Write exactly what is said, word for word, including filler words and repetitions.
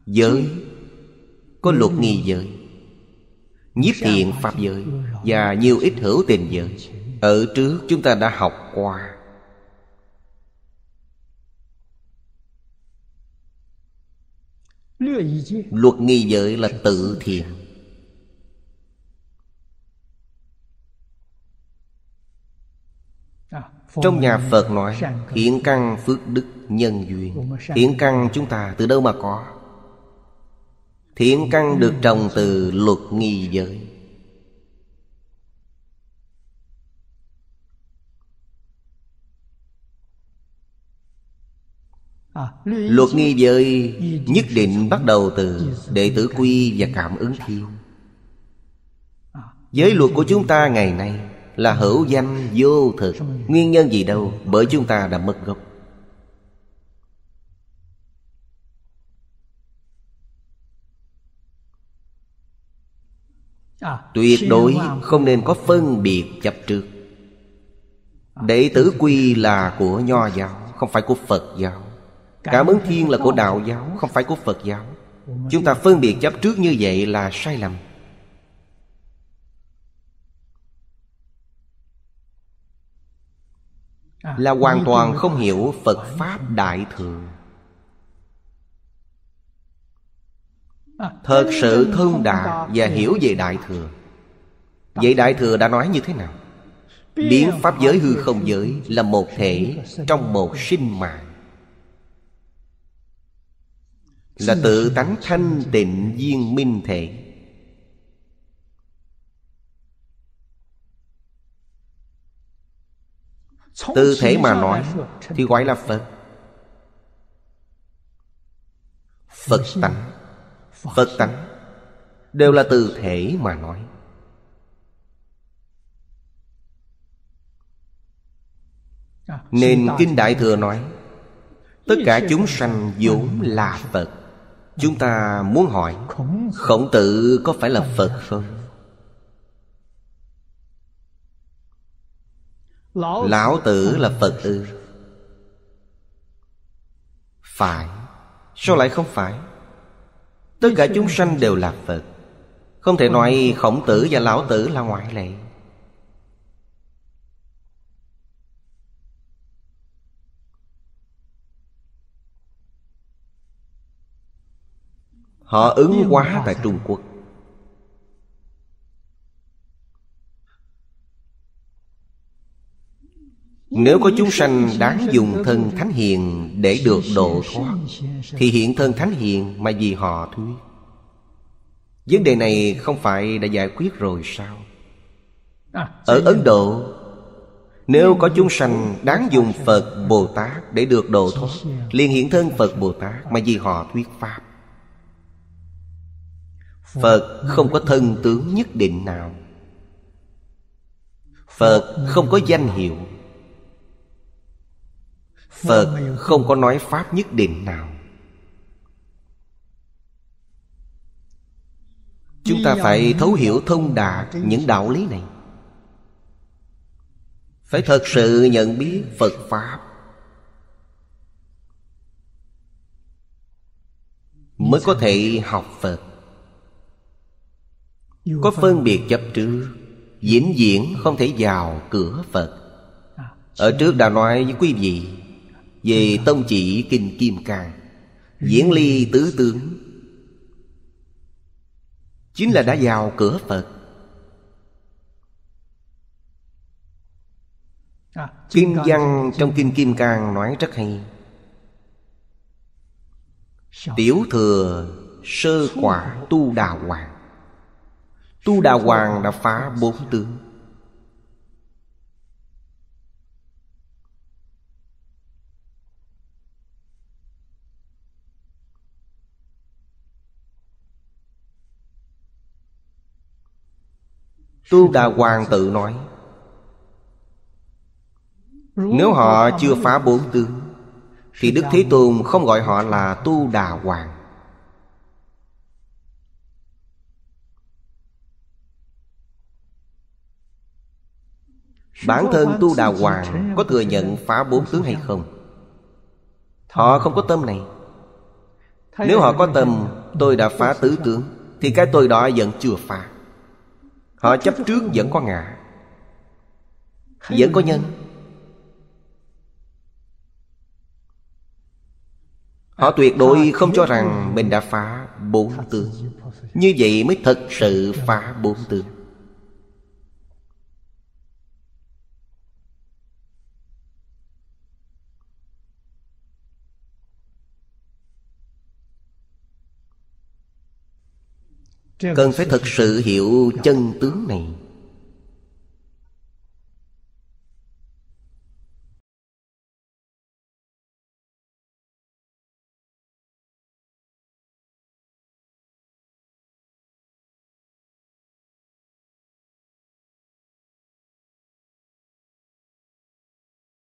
Giới có luật nghi giới, nhiếp thiện pháp giới và nhiều ít hữu tình giới. Ở trước chúng ta đã học qua. Luật nghi giới là tự thiện. Trong nhà Phật nói thiện căn phước đức nhân duyên. Thiện căn chúng ta từ đâu mà có? Thiện căn được trồng từ luật nghi giới. Luật nghi giới nhất định bắt đầu từ đệ tử quy và cảm ứng thiên. Giới luật của chúng ta ngày nay là hữu danh vô thực. Nguyên nhân gì đâu? Bởi chúng ta đã mất gốc. Tuyệt đối không nên có phân biệt chấp trước. Đệ tử quy là của Nho giáo, không phải của Phật giáo. Cảm ứng thiên là của Đạo giáo, không phải của Phật giáo. Chúng ta phân biệt chấp trước như vậy là sai lầm. Là hoàn toàn không hiểu Phật Pháp Đại Thừa. Thật sự thông đạt và hiểu về Đại Thừa. Vậy Đại Thừa đã nói như thế nào? Biến Pháp giới hư không giới là một thể trong một sinh mạng, là tự tánh thanh tịnh viên minh thể. Từ thể mà nói thì gọi là Phật. Phật tánh, Phật tánh đều là từ thể mà nói. Nên Kinh Đại Thừa nói tất cả chúng sanh vốn là Phật. Chúng ta muốn hỏi Khổng Tử có phải là Phật không? Lão Tử là Phật ư? Phải. Sao lại không phải? Tất cả chúng sanh đều là Phật. Không thể nói Khổng Tử và Lão Tử là ngoại lệ. Họ ứng hóa tại Trung Quốc. Nếu có chúng sanh đáng dùng thân thánh hiền để được độ thoát, thì hiện thân thánh hiền mà vì họ thuyết. Vấn đề này không phải đã giải quyết rồi sao? Ở Ấn Độ, nếu có chúng sanh đáng dùng Phật Bồ Tát để được độ thoát, liền hiện thân Phật Bồ Tát mà vì họ thuyết Pháp. Phật không có thân tướng nhất định nào. Phật không có danh hiệu. Phật không có nói Pháp nhất định nào. Chúng ta phải thấu hiểu thông đạt những đạo lý này. Phải thật sự nhận biết Phật Pháp, mới có thể học Phật. Có phân biệt chấp trước, vĩnh viễn không thể vào cửa Phật. Ở trước đã nói với quý vị về tông chỉ Kinh Kim Cang, viễn ly tứ tướng, chính là đã vào cửa Phật. Kinh văn trong Kinh Kim Cang nói rất hay. Tiểu thừa sơ quả tu đà hoàng. Tu đà hoàng đã phá bốn tướng. Tu đà hoàng tự nói, nếu họ chưa phá bốn tướng thì Đức Thế Tôn không gọi họ là tu đà hoàng. Bản thân tu đà hoàng có thừa nhận phá bốn tướng hay không? Họ không có tâm này. Nếu họ có tâm tôi đã phá tứ tướng, thì cái tôi đó vẫn chưa phá. Họ chấp trước vẫn có ngã, vẫn có nhân. Họ tuyệt đối không cho rằng mình đã phá bốn tướng. Như vậy mới thật sự phá bốn tướng. Cần phải thật sự hiểu chân tướng này.